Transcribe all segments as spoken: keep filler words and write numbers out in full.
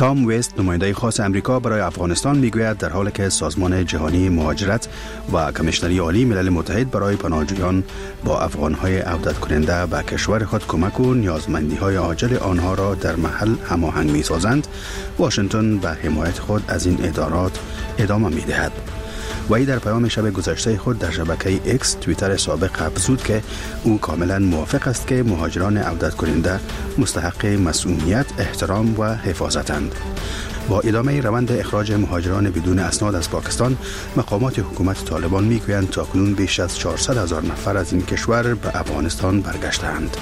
تام وست نماینده خاص امریکا برای افغانستان میگوید در حالی که سازمان جهانی مهاجرت و کمیشنری عالی ملل متحد برای پناهجویان با افغان‌های عودت کننده به کشور خود کمک و نیازمندی‌های عاجل آنها را در محل هماهنگ می‌سازند، واشنگتن به حمایت خود از این ادارات ادامه می‌دهد. وی در پیام شب گذشته خود در شبکه ایکس توییتر سابق افزود که او کاملا موافق است که مهاجران عودت کننده مستحق مسئولیت، احترام و حفاظتند. با ادامه روند اخراج مهاجران بدون اسناد از پاکستان، مقامات حکومت طالبان میگویند تاکنون بیش از چهارصد هزار نفر از این کشور به افغانستان برگشتند.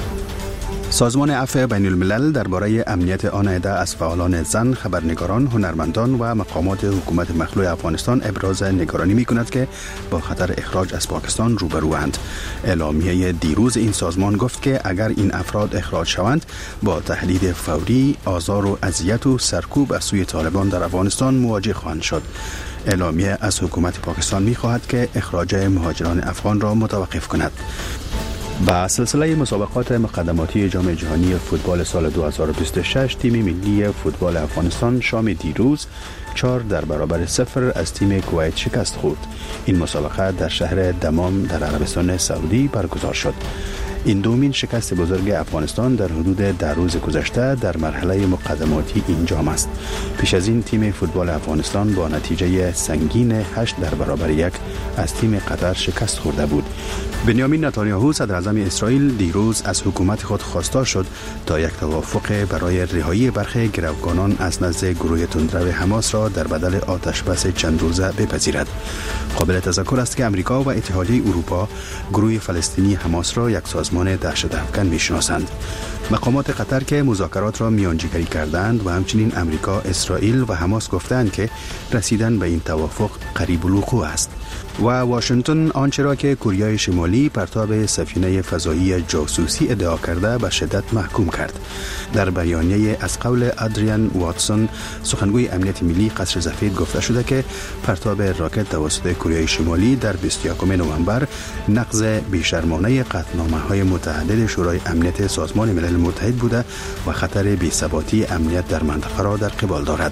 سازمان عفو بین الملل درباره امنیت آن عده از فعالان زن، خبرنگاران، هنرمندان و مقامات حکومت مخلوع افغانستان ابراز نگرانی می‌کند که با خطر اخراج از پاکستان روبروند. اعلامیه دیروز این سازمان گفت که اگر این افراد اخراج شوند، با تهدید فوری، آزار و اذیت و سرکوب از سوی طالبان در افغانستان مواجه خواهند شد. اعلامیه از حکومت پاکستان می‌خواهد که اخراج مهاجران افغان را متوقف کند. با سلسله مسابقات مقدماتی جام جهانی فوتبال سال دو هزار و بیست و شش، تیم ملی فوتبال افغانستان شام دیروز چهار در برابر صفر از تیم کویت شکست خورد. این مسابقه در شهر دمام در عربستان سعودی برگزار شد. این دومین شکست بزرگ افغانستان در حدود ده روز گذشته در مرحله مقدماتی این جام است. پیش از این تیم فوتبال افغانستان با نتیجه سنگین هشت در برابر یک از تیم قطر شکست خورده بود. بنیامین نتانیاهو صدر اعظم اسرائیل دیروز از حکومت خود خواستار شد تا یک توافق برای رهایی برخی گروگانان از نزد گروه تندرو حماس را در بدل آتش بس چند روزه بپذیرد. قابل تذکر است که امریکا و اتحادیه اروپا گروه فلسطینی حماس را یک سازمان دهشت افکن میشناسند. مقامات قطر که مذاکرات را میانجیگری کردند و همچنین امریکا، اسرائیل و حماس گفتند که رسیدن به این توافق قریب الوقوع است. و واشنگتن آنچه را که کره شمالی پرتاب سفینه فضایی جاسوسی ادعا کرده به شدت محکوم کرد. در بیانیه از قول ادریان واتسون، سخنگوی امنیت ملی قصر سفید، گفته شده که پرتاب راکت توسط کره شمالی در بیست و یکم نوامبر نقض بیشرمانه قطعنامه‌های متعدد شورای امنیت سازمان ملل متحد بوده و خطر بی‌ثباتی امنیت در منطقه را در قبال دارد.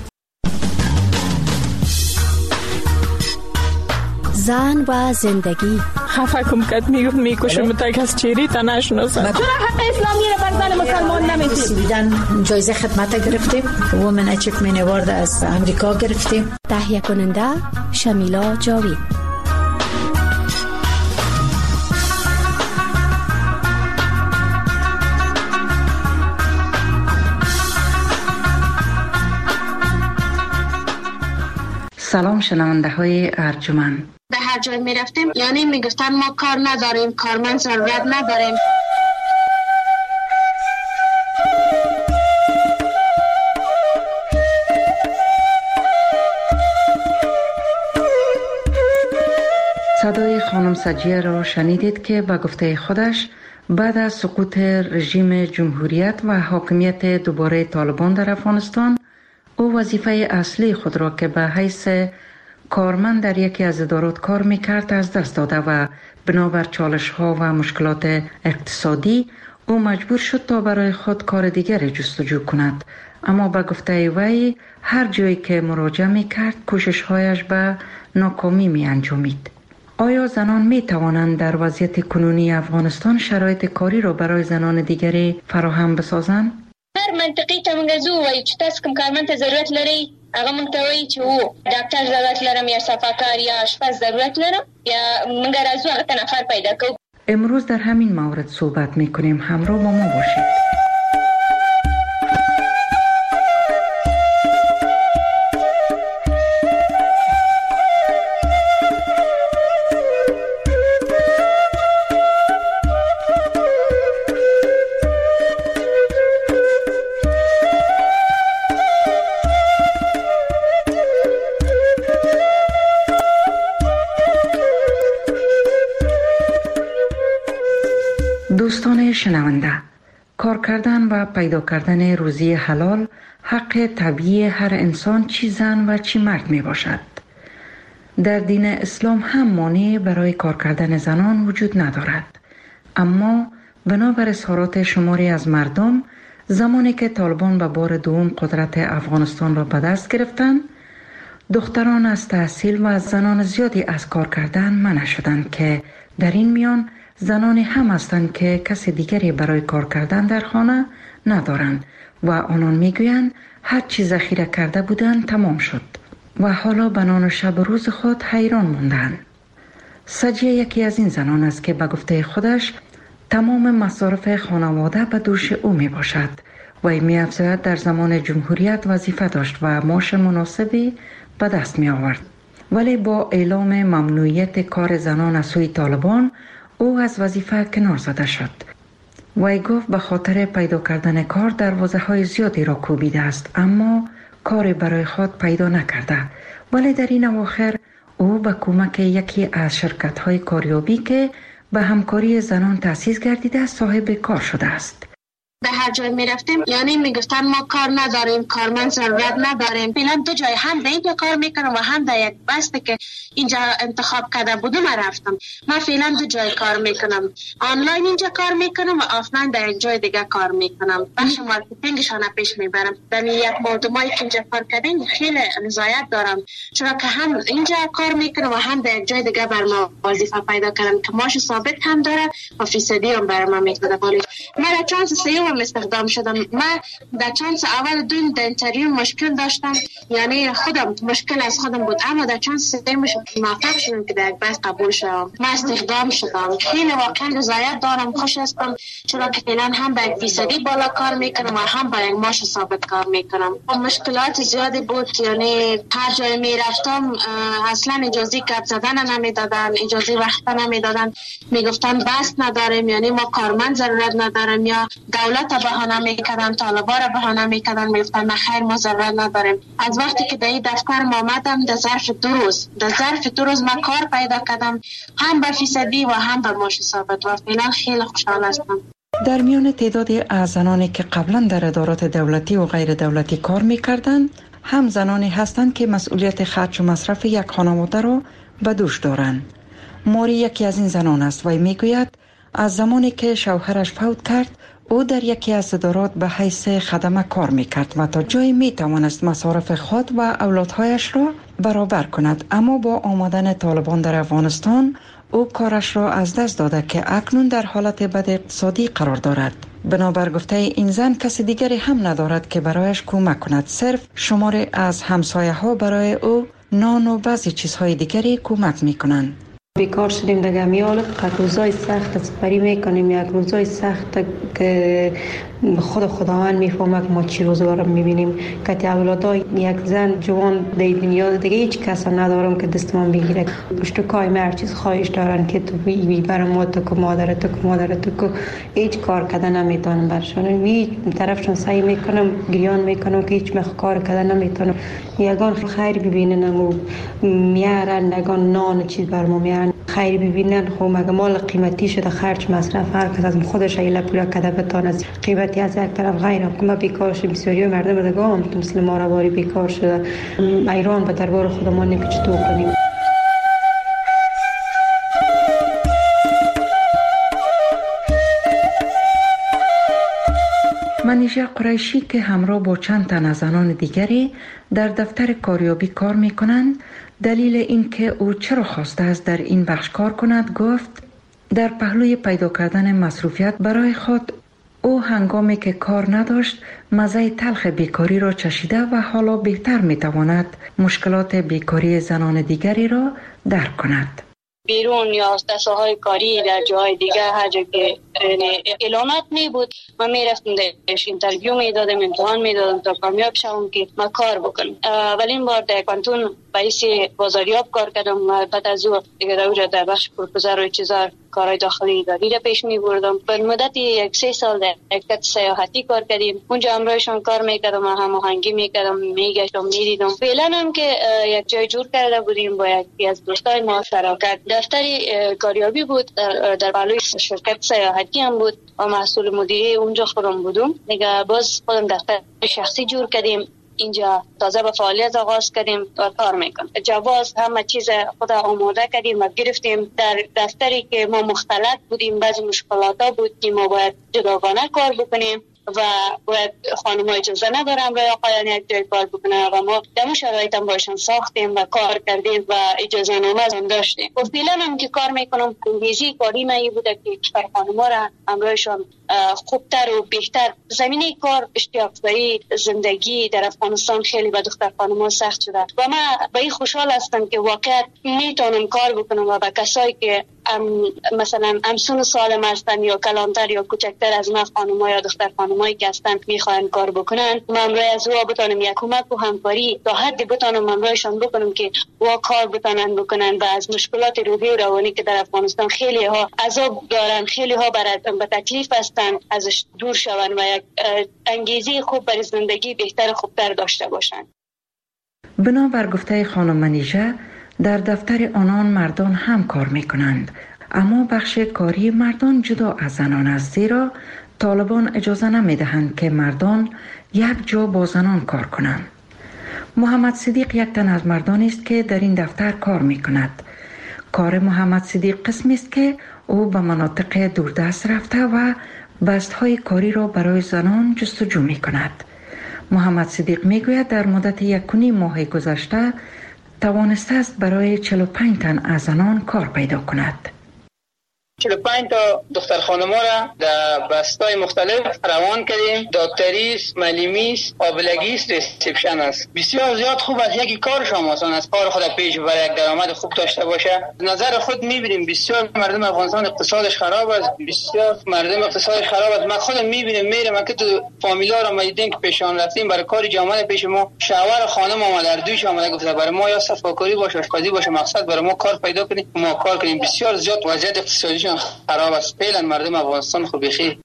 زن و زندگی. خفه کم کد میگفت میکشم تک از چیری تا نشناسم. چرا حق اسلامی رو بر زن مسلمان نمیدید؟ بیدن جایزه خدمت گرفتیم، وومن اچیومنت اوارد از امریکا گرفتیم. تهیه کننده شمیلا جاوید. سلام شنونده های ارجمند. به هر جای می رفتیم یعنی می گفتن ما کار نداریم، کارمند ضرورت نداریم. صدای خانم سجیه را شنیدید که به گفته خودش بعد از سقوط رژیم جمهوریت و حاکمیت دوباره طالبان در افغانستان، او وظیفه اصلی خود را که به حیث کارمند در یکی از ادارات کار میکرد از دست داده و بنابر چالش ها و مشکلات اقتصادی او مجبور شد تا برای خود کار دیگری جستجو کند. اما به گفته وی هر جایی که مراجعه میکرد کوشش هایش به ناکامی می انجامید. آیا زنان می توانند در وضعیت کنونی افغانستان شرایط کاری را برای زنان دیگری فراهم بسازند؟ هر منطقی ته مونږ زو وایو چې تاسو کوم کارمند ته ضرورت لرئ، هغه مونږ ته وایي چې و ډاکټر ضرورت لرم یا صفاکار یا آشپز ضرورت لرم، یا مونږ راځو هغه ته نفر پیدا کوو. امروز در همین مورد صحبت میکنیم. همراه با ما باشید. دوستان شنونده، کار کردن و پیدا کردن روزی حلال حق طبیعی هر انسان، چی زن و چی مرد می باشد. در دین اسلام هم مانع برای کار کردن زنان وجود ندارد، اما بنابر اظهارات شماری از مردم زمانی که طالبان به بار دوم قدرت افغانستان را به دست گرفتند، دختران از تحصیل و زنان زیادی از کار کردن منع شدند که در این میان زنانی هم هستند که کسی دیگری برای کار کردن در خانه ندارند و آنان میگویند هر چی ذخیره کرده بودند تمام شد و حالا به نان و شب روز خود حیران موندند. سجیه یکی از این زنان است که به گفته خودش تمام مصارف خانواده به دوش او می باشد و می افزاید در زمان جمهوریت وظیفه داشت و معاش مناسبی به دست می آورد. ولی با اعلام ممنوعیت کار زنان از سوی طالبان او از وظیفه کنار زده شد. وی گفت به خاطر پیدا کردن کار دروازه های زیادی را کوبیده است، اما کاری برای خود پیدا نکرده. ولی در این اواخر او به کمک یکی از شرکت های کاریابی که به همکاری زنان تأسیس گردیده صاحب کار شده است. به هر جای می رفتیم یعنی می گفتن ما کار نداریم، کارمند ضرورت نداریم. فعلا دو جای هم در اینجا کار میکنم و هم در یک بسته که اینجا انتخاب کرده بودم رفتم. من فعلا دو جای کار میکنم، آنلاین اینجا کار میکنم و آفلاین در یک جای دیگه کار میکنم. بخش مارکتینگشان پیش میبرم. در یک مردمایی که اینجا کار کردیم خیلی رضایت دارم، چرا که هم اینجا کار میکنم و هم در یک جای دیگه بر ما وظیفه پیدا کردم که ماش ثابت هم داره و فیصدی هم بر ما میده. ولی من چانس سیوم استخدام شدم. من در چانس اول دو در اینترویو مشکل داشتم، یعنی خودم مشکل از خودم بود، اما در چانس سوم موفق شدم که در یک بس قبول شدم. من استخدام شدم. خیلی واقعا رضایت دارم، خوش هستم، چرا که فعلا هم به یک فیصدی بالا کار میکنم و هم به یک معاش ثابت کار میکنم. مشکلات زیادی بود، یعنی هر جای میرفتم اصلا اجازه گپ زدن نمیدادن، اجازه وقت نمیدادن، میگفتن بس نداریم، یعنی ما کارمند ضرورت نداریم، یا دولت بهانه میکردن، طالبا را بهانه میکردن، میگفتن خیر ما ضرورت نداریم. از وقتی که در این دفتر ما آمدم در ظرف دو روز در ظرف دو روز من کار پیدا کردم، هم به فیصدی و هم به معاش ثابت و فعلا خیلی خوشحال هستم. در میان تعدادی از زنانی که قبلا در ادارات دولتی و غیر دولتی کار میکردند، هم زنانی هستند که مسئولیت خرج و مصرف یک خانواده را به دوش دارند. ماری یکی از این زنان است و میگوید از زمانی که شوهرش فوت کرد او در یکی از ادارات به حیث خدمه کار میکرد و تا جایی میتوانست مصارف خود و اولادهایش را برابر کند، اما با آمدن طالبان در افغانستان او کارش را از دست داده که اکنون در حالت بد اقتصادی قرار دارد. بنابر گفته این زن کسی دیگری هم ندارد که برایش کمک کند، صرف شماری از همسایه ها برای او نان و بعضی چیزهای دیگری کمک میکنند. بیکار شدیم دیگه، میالت روزای سخت سپری میکنیم، یک روزای سخت که خود خداوند میفهمه که ما چی روزگار میبینیم که اولادای یک زن جوان در دنیا دیگه هیچ کس ندارم که دستمان بگیره. پشتکای من هر چیز خواهش دارن که تو بی برای ما تو که مادرت تو که مادرت تو که هیچ کار کردن نمیتونم برشان، هیچ طرفشون سعی میکنم گریان میکنم که هیچ مخ کار کردن نمیتونم. یگان خیر ببینن و میارن، یگان نان چیز بر ما میارن خیر ببینن. خب مگه مال قیمتی شده، خرج مصرف هر کس از خودش ایله پولا کده بتانه از قیمتی از یک طرف غیر ما بیکار شده. بسیاری مردم دیگه هم مثل ما رواری بیکار شده. ایران به دربار خودمان نمی چطور کنیم. منیژه قریشی که همراه با چند تن از زنان دیگری در دفتر کاریابی کار می کنند، دلیل این که او چرا خواسته است در این بخش کار کند گفت در پهلوی پیدا کردن مصروفیت برای خود او هنگامی که کار نداشت مزه تلخ بیکاری را چشیده و حالا بهتر می تواند مشکلات بیکاری زنان دیگری را درک کند. بیرون یا دسته‌های کاری در جای دیگه هر جا که اعلانات می بود من می رفتم درش اینترویو می دادم، امتحان می دادم تا کامیاب شوم که ما کار بکنم. اولین بار در کانتون باعث بازاریاب کار کردم و بعد از او دیگه در در بخش پروپوزر و چیزا کارهای داخلی اداری را پیش می بردم. به مدت یک سه سال در شرکت سیاحتی کار کردیم، اونجا همراهشون کار میکردم و هماهنگی میکردم، میگشتم میدیدم. فعلا هم که یک جای جور کرده بودیم با یکی از دوستای ما شراکت، دفتری کاریابی بود در در بالای شرکت سیاحتی هم بود و مسئول مدیری اونجا خودم بودم. دیگه باز خودم دفتر شخصی جور کردیم، اینجا تازه به فعالیت آغاز کردیم و کار میکنم. جواز همه چیز خود آماده کردیم و گرفتیم. در دفتری که ما مختلط بودیم بعضی مشکلات ها بود که ما باید جداگانه کار بکنیم. و باید خانم ها اجازه ندارن برای آقایان یک جای کار بکنن و ما در شرایط هم باشن ساختیم و کار کردیم و اجازه نامه هم داشتیم. و فعلا هم که کار میکنم انگیزی کاری من بوده که کشور خانم ها را همراهشان خوبتر و بهتر زمینه کار اشتیاق داری زندگی در افغانستان خیلی به دختر خانم ها سخت شده و من به این خوشحال هستم که واقعا میتونم کار بکنم و به کسایی که ام مثلا امسون سالم هستن یا کلانتر یا کوچکتر از ما خانم ها یا دختر خانم هایی که هستن میخواین کار بکنن من امروز از او بتونم یک کمک و همکاری تا حدی بتونم امروزشان بکنم که وا کار بتونن بکنن و از مشکلات روحی و روانی که در افغانستان خیلی ها عذاب دارن خیلی ها برای به تکلیف هستن ازش دور شون و یک انگیزه خوب برای زندگی بهتر خوبتر داشته باشن. بنابر گفته خانم منیژه در دفتر آنان مردان هم کار می کنند، اما بخش کاری مردان جدا از زنان است، زیرا طالبان اجازه نمی دهند که مردان یک جا با زنان کار کنند. محمد صدیق یک تن از مردان است که در این دفتر کار می کند. کار محمد صدیق قسمی است که او به مناطق دوردست رفته و بستهای کاری را برای زنان جستجو می کند. محمد صدیق می گوید در مدت یک و نیم ماه گذشته توانسته است برای چهل و پنج تن از زنان کار پیدا کند. چهل و پنج تا دختر خانم ها را در بستای مختلف روان کردیم. دکتریست، معلمیست، آبلگیست، ریسپشن است. بسیار زیاد خوب است. یکی کار شما آسان است. کار خود پیش برای یک درآمد خوب داشته باشه. نظر خود میبینیم بسیار مردم افغانستان اقتصادش خراب است. بسیار مردم اقتصادش خراب است. من خودم میبینم میرم که تو فامیلا را میدیدیم که پیشان رفتیم برای کار جامعه پیش ما شوهر خانم آمد در دویش آمد گفت برای ما یا صفاکاری باشه آشپزی باشه مقصد برای ما کار پیدا کنیم ما کار کنیم. بسیار زیاد وضعیت اقتصادی خراب است. فعلا مردم افغانستان خوب بخیر.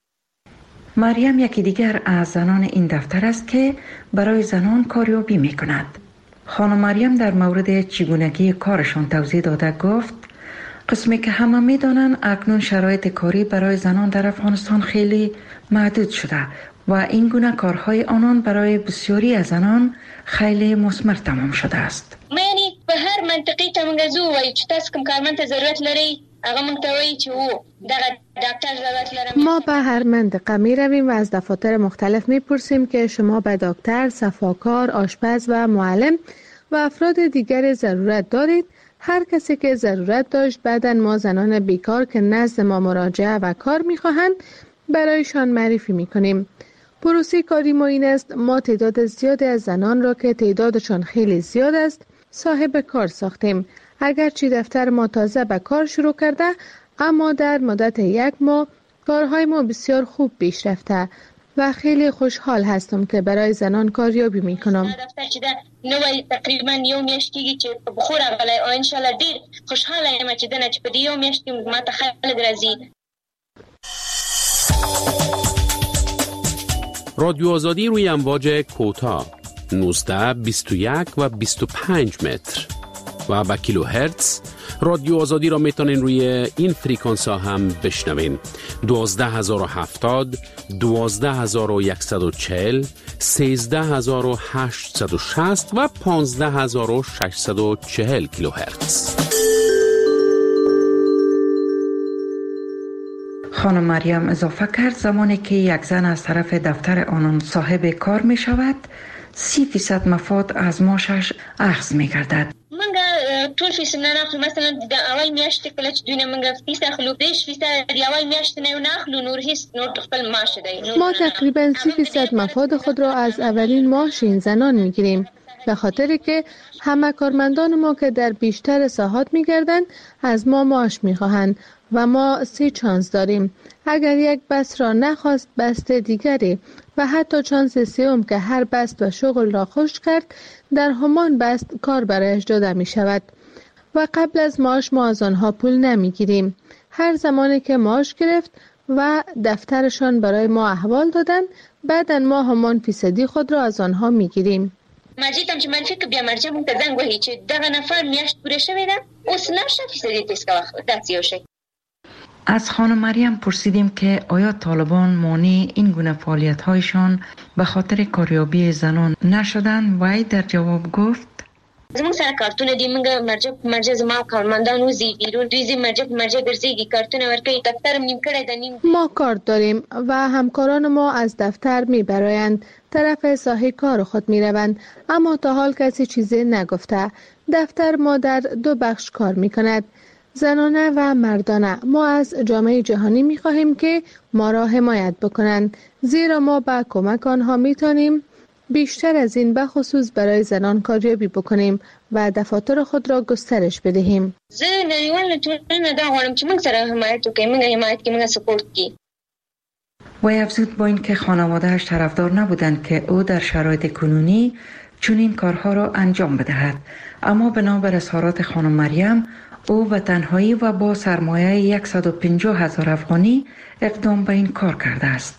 مریم یکی دیگر از زنان این دفتر است که برای زنان کاریابی می کند. خانم مریم در مورد چگونگی کارشان توضیح داده گفت قسمی که همه می دانند اکنون شرایط کاری برای زنان در افغانستان خیلی محدود شده و این گونه کارهای آنان برای بسیاری از زنان خیلی مثمر تمام شده است. یعنی به هر منطقی تمنگزو وای چې تاسو کوم کارمند ضرورت لري هغه مونږ ته وایي چې وو دغه ډاکټر ضرورت لرم. ما به هر منطقه می رویم و از دفاتر مختلف می پرسیم که شما به دکتر، صفاکار، آشپز و معلم و افراد دیگر ضرورت دارید. هر کسی که ضرورت داشت بعداً ما زنان بیکار که نزد ما مراجعه و کار می خواهند برایشان معرفی می کنیم. پروسه کاری ما این است ما تعداد زیادی از زنان را که تعدادشان خیلی زیاد است صاحب کار ساختیم. اگرچه دفتر ما تازه به کار شروع کرده اما در مدت یک ماه کارهای ما بسیار خوب پیش رفته و خیلی خوشحال هستم که برای زنان کاریابی می کنم. دفتر چې دا نوې تقریبا یو میاشت کېږي چې په خور غلای او ان شاء الله ډیر خوشحاله یم چې دنه چې په دې یو میاشت کې ما ته خلک راځي. رادیو آزادی روی امواج کوتاه نوزده، بیست و یک و بیست و پنج متر و با کیلو هرتز. رادیو آزادی را میتونین روی این فریکانس ها هم بشنوین. دوازده هزار و هفتاد، دوازده هزار و صد و چهل، سیزده هزار و هشتصد و شصت و پانزده هزار و ششصد و چهل کیلو هرتز. خانم مریم اضافه کرد زمانی که یک زن از طرف دفتر آنان صاحب کار می شود سی فیصد مفاد از معاشش اخذ می گردد. منګه ټول فیصد نه ناخلو مثلا د اول میاشت کله چې دوی نه منګه فیصد اخلو دیش فیصد د اول میاشت نه ناخلو نور هیڅ نور خپل معاش دی. ما تقریبا سی فیصد مفاد خود را از اولین معاش این زنان می گیریم به خاطر که همه کارمندان ما که در بیشتر ساحات می گردند از ما معاش می خواهند و ما سه چانس داریم. اگر یک بست را نخواست بست دیگری و حتی چانس سوم که هر بست و شغل را خوش کرد در همان بست کار برایش داده می شود و قبل از معاش ما از آنها پول نمی گیریم. هر زمانی که معاش گرفت و دفترشان برای ما احوال دادن بعدا ما همان فیصدی خود را از آنها می گیریم. ماجی تم چې منفي که بیا مرجع مونږ ته زنګ وهي چې دغه نفر میاشت پوره شوې ده اوس نشه فیصدي تیز کوه داسې یو شی. از خانم مریم پرسیدیم که آیا طالبان مانع این گونه فعالیت‌هایشان به خاطر کاریابی زنان نشدند و ای در جواب گفت زموږ سره کارتونه دي، موږ مرجع مرجع زما کارمندان وزي بیرون ریزی مرجع مرجع ګرځيږي، کارتونه ورکوي، دفترم نیم کړی د نیم. ما کارت داریم و همکاران ما از دفتر میبرایند طرف ساحه کار خود میروند، اما تا حال کسی چیزی نگفته. دفتر ما در دو بخش کار میکند، زنانه و مردانه. ما از جامعه جهانی میخواهیم که ما را حمایت بکنند، زیرا ما با کمک آنها میتونیم بیشتر از این به خصوص برای زنان کاریابی بکنیم و دفاتر خود را گسترش بدهیم. زه نړیوال ټولنه دا غواړم چې موږ سره حمایت وکړي، موږ حمایت کې موږ سپورت کی. و افزود با اینکه خانواده‌اش طرفدار نبودند که او در شرایط کنونی چنین کارها را انجام بدهد، اما بنابر اظهارات خانم مریم او به تنهایی و با سرمایه صد و پنجاه هزار افغانی اقدام به این کار کرده است.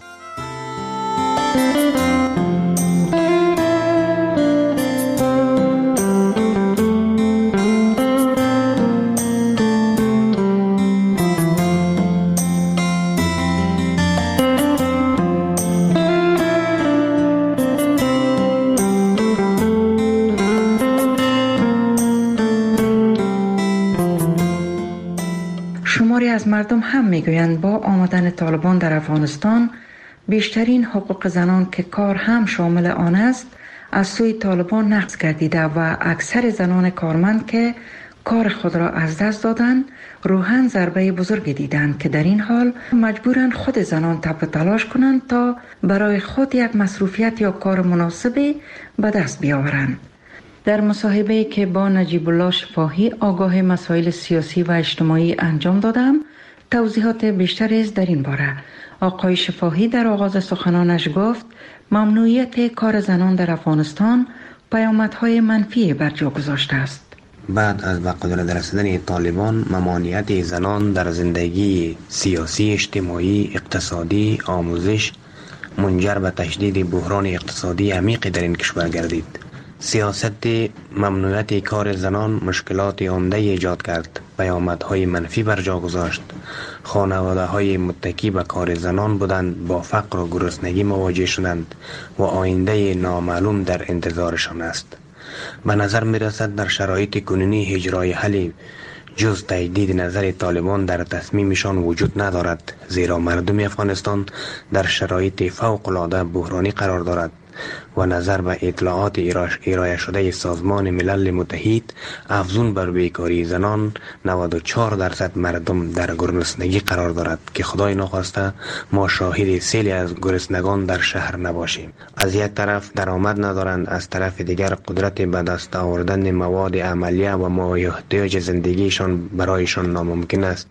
شماری از مردم هم میگویند با آمدن طالبان در افغانستان بیشترین حقوق زنان که کار هم شامل آن است از سوی طالبان نقض گردیده و اکثر زنان کارمند که کار خود را از دست دادند روحاً ضربه بزرگی دیدند که در این حال مجبورند خود زنان تب تلاش کنند تا برای خود یک مصروفیت یا کار مناسبی به دست بیاورند. در مصاحبه‌ای که با نجیب الله شفاهی آگاه مسائل سیاسی و اجتماعی انجام دادم توضیحات بیشتری در این باره. آقای شفاهی در آغاز سخنانش گفت ممنوعیت کار زنان در افغانستان پیامدهای منفی بر جا گذاشته است. بعد از به قدرت رسیدن طالبان ممانعت زنان در زندگی سیاسی، اجتماعی، اقتصادی، آموزش منجر به تشدید بحران اقتصادی عمیقی در این کشور گردید. سیاست ممنوعیت کار زنان مشکلات عمده ایجاد کرد، پیامدهای منفی بر جا گذاشت. خانواده های متکی به کار زنان بودند با فقر و گرسنگی مواجه شدند و آینده نامعلوم در انتظارشان است. به نظر می رسد در شرایط کنونی هیچ راه حلی جز تجدید نظر طالبان در تصمیمشان وجود ندارد، زیرا مردم افغانستان در شرایط فوق العاده بحرانی قرار دارد و نظر به اطلاعات ارائه شده سازمان ملل متحد افزون بر بیکاری زنان نود و چهار درصد مردم در گرسنگی قرار دارد که خدای نخواسته ما شاهد سیلی از گرسنگان در شهر نباشیم. از یک طرف درآمد ندارند، از طرف دیگر قدرت به دست آوردن مواد عملیه و مایحتاج زندگیشان برایشان ناممکن است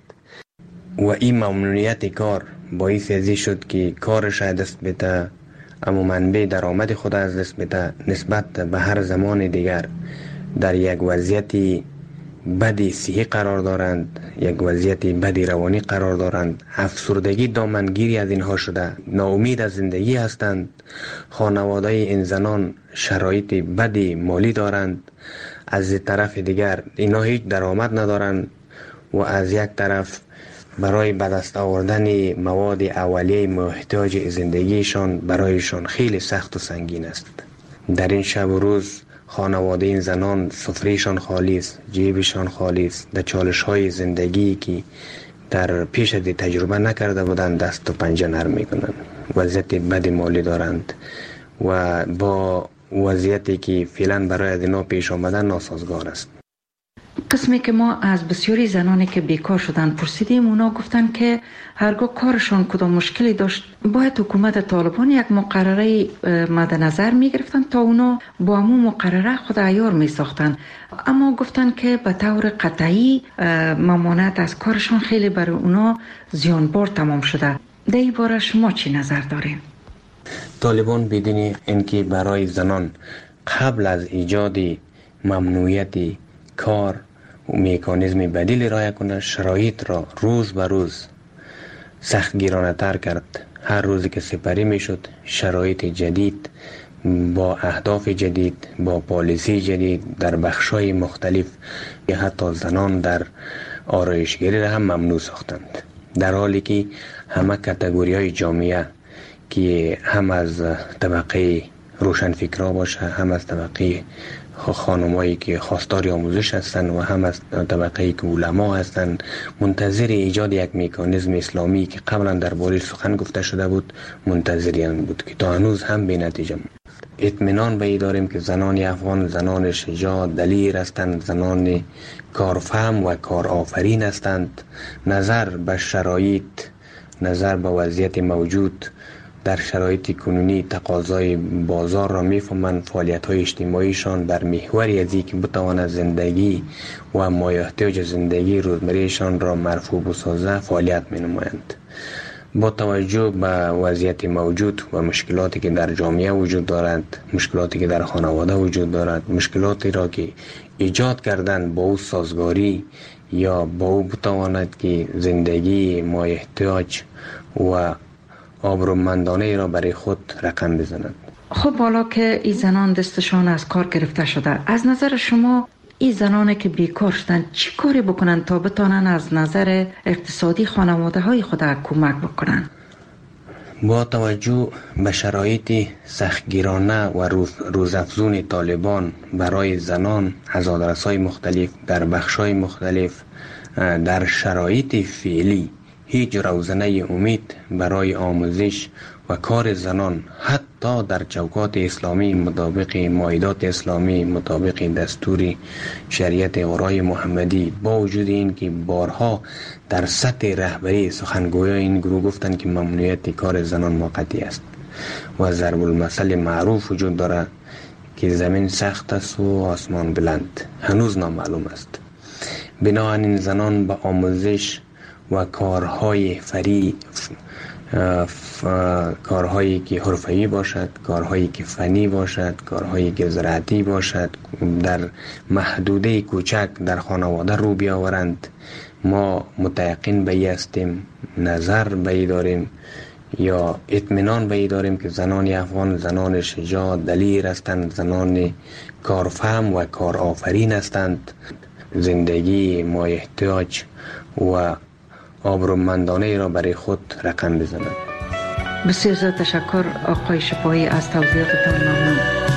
و این ممنوعیت کار باعث ازی شد که کارش دست بده اما منبع درآمد خود از دست بده، نسبت به هر زمان دیگر در یک وضعیت بدی صحی قرار دارند، یک وضعیت بدی روانی قرار دارند. افسردگی دامنگیری از اینها شده، ناامید از زندگی هستند. خانواده این زنان شرایط بدی مالی دارند، از طرف دیگر اینا هیچ درآمد ندارند و از یک طرف برای به دست آوردن مواد اولیه محتاج زندگیشان برایشان خیلی سخت و سنگین است. در این شب و روز خانواده این زنان سفرهشان خالی است، جیبشان خالی است. در چالش های زندگی که در پیش از تجربه نکرده بودند دست و پنجه نرم میکنند. وضعیت بد مالی دارند و با وضعیتی که فعلا برای از اینا پیش آمدن ناسازگار است. قسمی که ما از بسیاری زنانی که بیکار شدن پرسیدیم، اونا گفتن که هرگاه کارشان کدام مشکلی داشت باید حکومت طالبان یک مقرره مد نظر می گرفتن تا اونا با همون مقرره خود عیار می ساختن، اما گفتن که به طور قطعی ممانعت از کارشان خیلی برای اونا زیانبار تمام شده. در این باره شما چی نظر دارین؟ طالبان بدون اینکه برای زنان قبل از ایجاد ممنوعیت کار و مکانیزم بدیل رعایت کنه، شرایط را روز به روز سخت گیرانه تر کرد. هر روزی که سپری می شد شرایط جدید با اهداف جدید، با پالیسی جدید در بخش‌های مختلف که حتی زنان در آرایشگری را هم ممنوع ساختند، در حالی که همه کاتگوری‌های جامعه که هم از طبقه روشنفکرا باشه، هم از طبقه خانمایی که خواستار آموزش هستند و هم از طبقه که علما هستند منتظر ایجاد یک مکانیزم اسلامی که قبلا درباره سخن گفته شده بود منتظریان بود که تا هنوز هم به نتیجه. اطمینان به داریم که زنان افغان زنان شجاع دلیر هستند، زنان کارفهم و کارآفرین هستند. نظر به شرایط، نظر به وضعیت موجود در شرایط کنونی تقاضای بازار را میفهمند. فعالیت‌های اجتماعیشان در محوری از اینکه بتواند زندگی و مایحتاج زندگی روزمرهشان را مرفوع بسازه فعالیت می‌نمایند. با توجه به وضعیت موجود و مشکلاتی که در جامعه وجود دارد، مشکلاتی که در خانواده وجود دارد، مشکلاتی را که ایجاد کردن با او سازگاری یا با او بتواند که زندگی مایحتاج و آبرومندانه را برای خود رقم بزنند. خب حالا که این زنان دستشان از کار گرفته شده، از نظر شما این زنانی که بیکار شدن چی کاری بکنن تا بتانن از نظر اقتصادی خانواده های خود کمک بکنن؟ با توجه به شرایط سختگیرانه و روز روزافزون طالبان برای زنان از آدرس‌های مختلف در بخش‌های مختلف، در شرایط فعلی هیچ روزنه امید برای آموزش و کار زنان حتی در چوکات اسلامی مطابق مایدات اسلامی، مطابق دستور شریعت غرای محمدی، با وجود این که بارها در سطح رهبری سخنگویان این گروه گفتند که ممنوعیت کار زنان موقتی است و ضرب المثل معروف وجود دارد که زمین سخت است و آسمان بلند، هنوز نامعلوم است. بنابراین زنان با آموزش و کارهای فری کارهایی که حرفه‌ای باشد، کارهایی که فنی باشد، کارهایی که زراعتی باشد، در محدوده کوچک در خانواده رو بیاورند. ما متیقن به ای هستیم، نظر به ای داریم یا اطمینان به ای داریم که زنان افغان زنان شجاع دلیر هستند، زنان کارفهم و کارآفرین هستند. زندگی مایحتاج و آبرومندانه را برای خود رقم بزنند. بسیار زیاد تشکر آقای شفایی از توضیحاتتان. ممنون.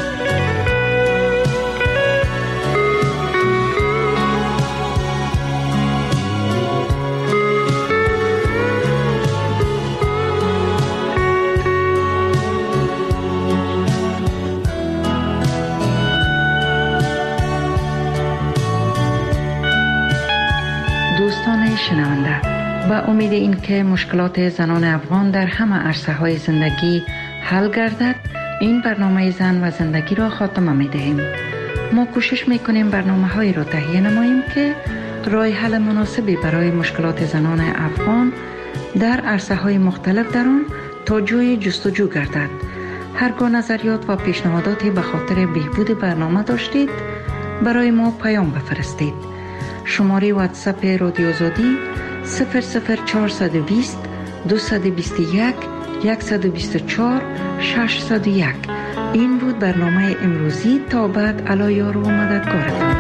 دوستان شنونده، با امید این که مشکلات زنان افغان در همه عرصه های زندگی حل گردد، این برنامه زن و زندگی را خاتمه می دهیم. ما کوشش می کنیم برنامه هایی را تهیه نماییم که راه حل مناسبی برای مشکلات زنان افغان در عرصه های مختلف در آن تا جای جستجو گردد. هرگاه نظریات و پیشنهاداتی به خاطر بهبود برنامه داشتید، برای ما پیام بفرستید. شماره واتساپ رادیو آزادی صفر صفر چهارصد و بیست دویست و بیست و یک صد و بیست و چهار ششصد و یک. این بود برنامه امروزی. تا بعد علی یار و مددگارتان.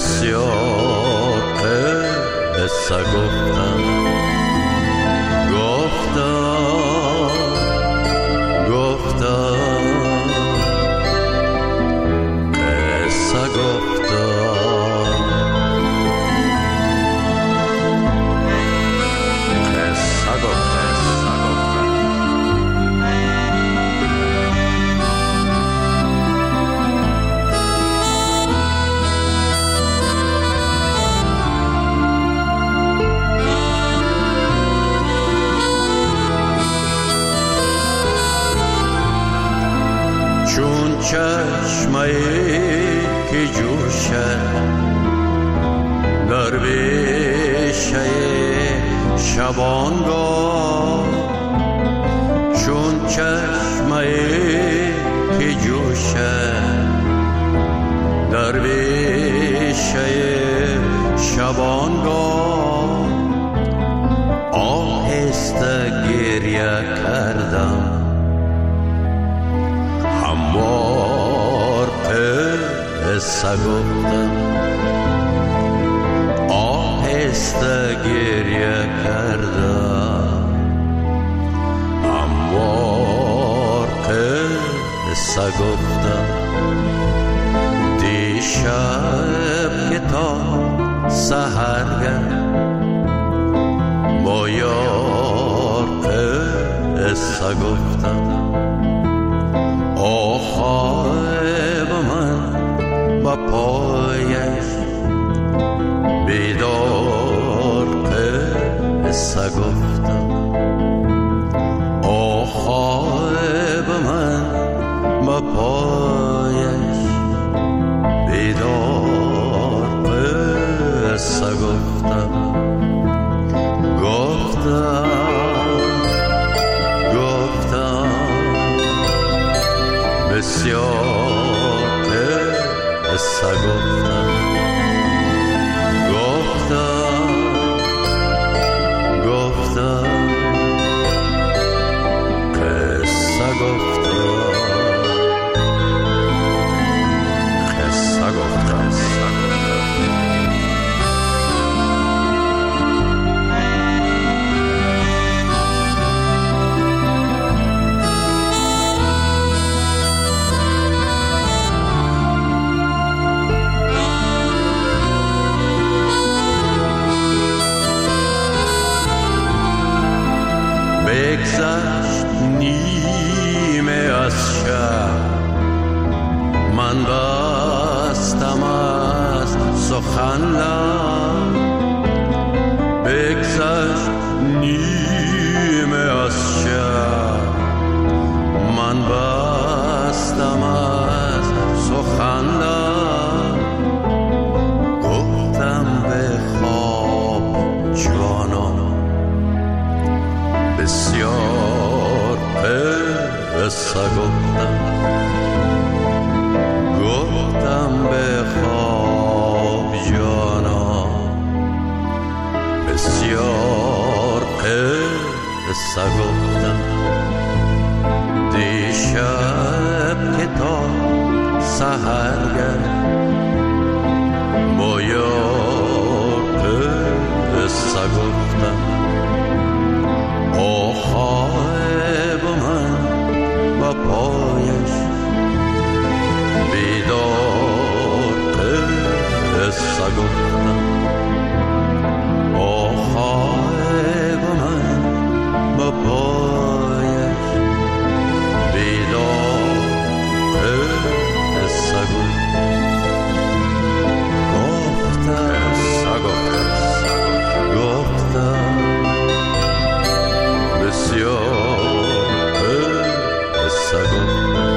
بسیار قصه گفتم گفتم گفتم قصه گفتم قصه گفتم چون چشمه که جوشد در بیشه شبانگاه چون چشمه که جوشد در بیشه شبانگاه آهسته گریه کردم هموار قصه گفتم آهسته گریه کردم هموار قصه گفتم دیشب که تا سحرگه با یار قصه گفتم آخای من با پایش بیدار قصه گفتم آخای من با پایش بیدار قصه گفتم گفتم بسیار قصه گفتم گفتم گفتم قصه گفتم قصه گفتم بگذشت نیمه از شب من بستم از سخن لب بگذشت نیمه از شب من بستم از سخن لب گفتم به خواب جانان بسیار قصه گفتم گفتم به خواب جانان بسیار قصه گفتم دیشب که تا سحرگه با یار قصه گفتم آخای با من با پایش بیدار قصه گفتم آخای با من با پایش بیدار قصه گفتم گفتم گفتم بسیار قصه گفتم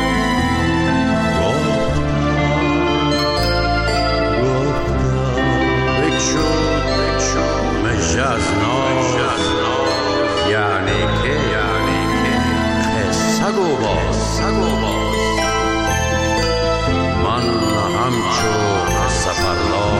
گفتم گفتم بکشو بکشو مجه از ناز یعنی که یعنی که قصه گو باز من همچو سفرلا